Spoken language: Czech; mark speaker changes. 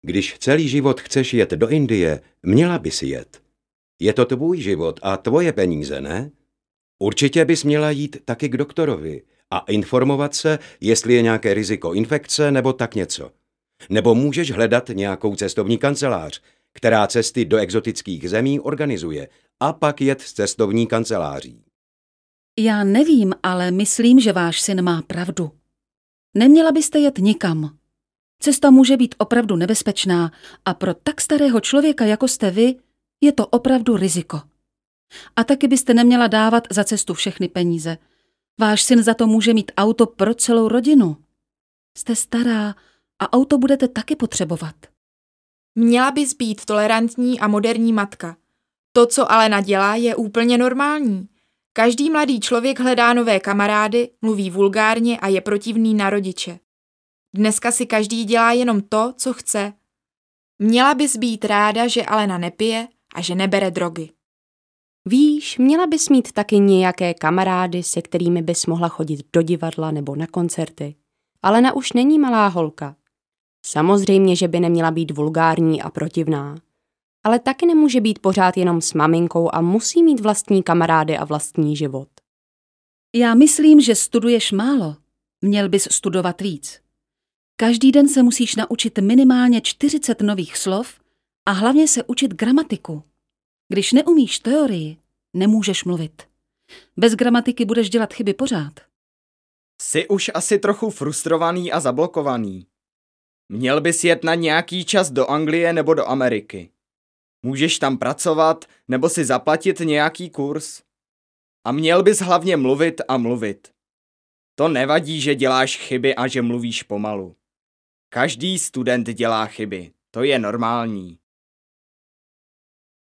Speaker 1: Když celý život chceš jet do Indie, měla bys jet. Je to tvůj život a tvoje peníze, ne? Určitě bys měla jít taky k doktorovi a informovat se, jestli je nějaké riziko infekce nebo tak něco. Nebo můžeš hledat nějakou cestovní kancelář, která cesty do exotických zemí organizuje, a pak jet s cestovní kanceláří.
Speaker 2: Já nevím, ale myslím, že váš syn má pravdu. Neměla byste jet nikam. Cesta může být opravdu nebezpečná a pro tak starého člověka, jako jste vy, je to opravdu riziko. A taky byste neměla dávat za cestu všechny peníze. Váš syn za to může mít auto pro celou rodinu. Jste stará a auto budete taky potřebovat.
Speaker 3: Měla bys být tolerantní a moderní matka. To, co Alena dělá, je úplně normální. Každý mladý člověk hledá nové kamarády, mluví vulgárně a je protivný na rodiče. Dneska si každý dělá jenom to, co chce. Měla bys být ráda, že Alena nepije a že nebere drogy.
Speaker 4: Víš, měla bys mít taky nějaké kamarády, se kterými bys mohla chodit do divadla nebo na koncerty. Alena už není malá holka. Samozřejmě, že by neměla být vulgární a protivná. Ale taky nemůže být pořád jenom s maminkou a musí mít vlastní kamarády a vlastní život.
Speaker 2: Já myslím, že studuješ málo. Měl bys studovat víc. Každý den se musíš naučit minimálně 40 nových slov a hlavně se učit gramatiku. Když neumíš teorii, nemůžeš mluvit. Bez gramatiky budeš dělat chyby pořád.
Speaker 5: Jsi už asi trochu frustrovaný a zablokovaný. Měl bys jet na nějaký čas do Anglie nebo do Ameriky. Můžeš tam pracovat nebo si zaplatit nějaký kurz. A měl bys hlavně mluvit a mluvit. To nevadí, že děláš chyby a že mluvíš pomalu. Každý student dělá chyby, to je normální.